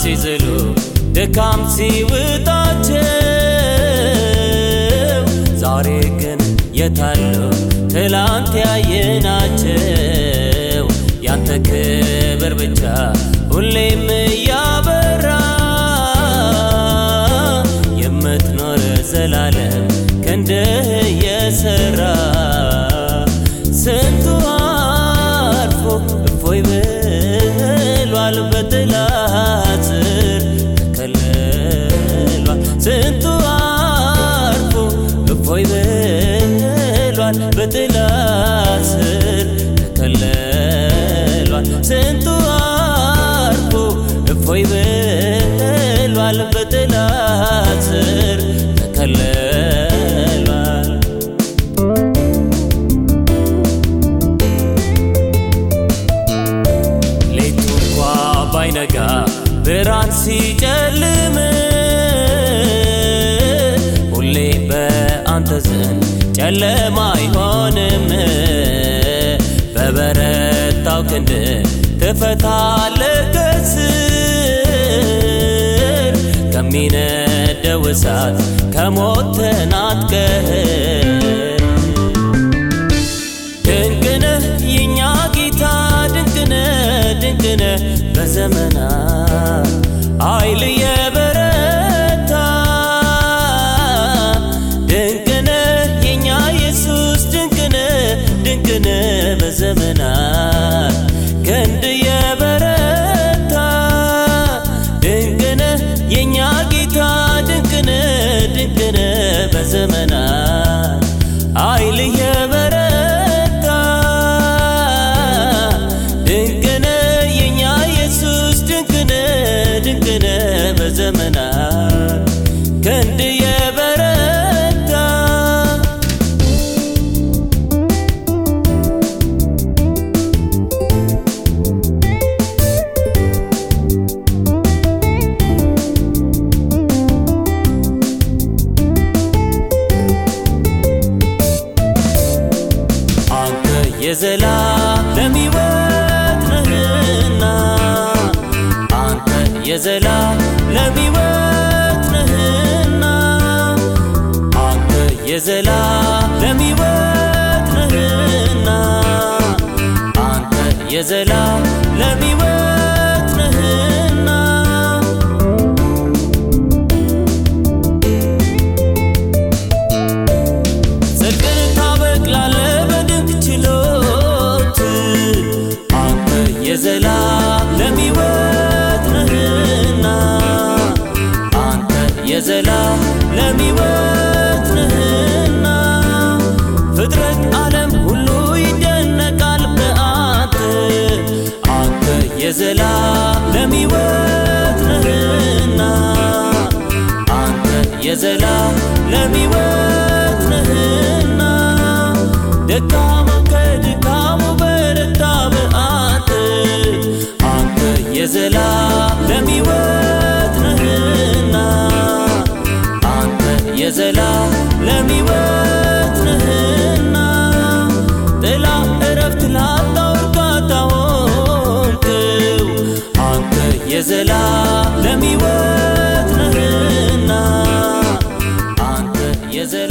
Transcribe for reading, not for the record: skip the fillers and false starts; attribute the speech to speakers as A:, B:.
A: ሲዝሉ ድካም ሲውጣቸው ዛሬ ግን የታሉ ትላንት ያየናቸው ያንተ ክብር ብቻ ሁሌም ያበራ የምትኖር ዘላለም ክንድህ የሰራ ስንቱ አልፎ እፎይ ብሏል በጥላት ስር ተከልሏል ስንቱ አልፎ እፎይ ብሏል በጥላት ስር ተከልሏል ስንቱ አልፎ እፎይ ብሏል በጥላት ስር ተከልሏል ሌቱ እንኳ ባይነጋ ብርሃን ሲጨልም ሁሌ በአንተ ዘንድ ጨለማ አይሆንም በበረታው ክንድ ትፈታለህ ከስር ከሚነደው እሳት ከሞት ተናጥቀህ ድንቅ ነህ የኛ ጌታ ድንቅ ነህ በዘመናት ኃይል የበረታ ድንቅ ነህ የኛ ኢየሱስ ድንቅ ነህ በዘመናት ክንድ የበረታ ድንቅ ነህ የኛ ጌታ ድንቅ ነህ በዘመናት ኃይል የበረታ ድንቅ ነህ የኛ ኢየሱስ ድንቅ ነህ በዘመናት ክንድ የበረታ የዘላለም ሕይወት ነህና አንተ የዘላለም ሕይወት ነህና አንተ የዘላለም ሕይወት ነህና አንተ የዘላለም ሕይወት ነህና ጽድቅን ታበቅላለህ በድንቅ ችሎት አንተ የዘላለም ሕይወት ነህና አንተ የዘላለም ሕይወት ነህና ፍጥረት ዓለም ሁሉ ይደነቃል በአንተ አንተ የዘላለም ሕይወት ነህና አንተ የዘላለም ሕይወት ነህና ደካማ ከድካሙ በረታ በአንተ አንተ የዘላለም ሕይወት ነህና አንተ የዘላለም ሕይወት ነህና ጥላ እረፍት ላጣው እርካታ ሆንክው አንተ የዘላለም ሕይወት ነህና አንተ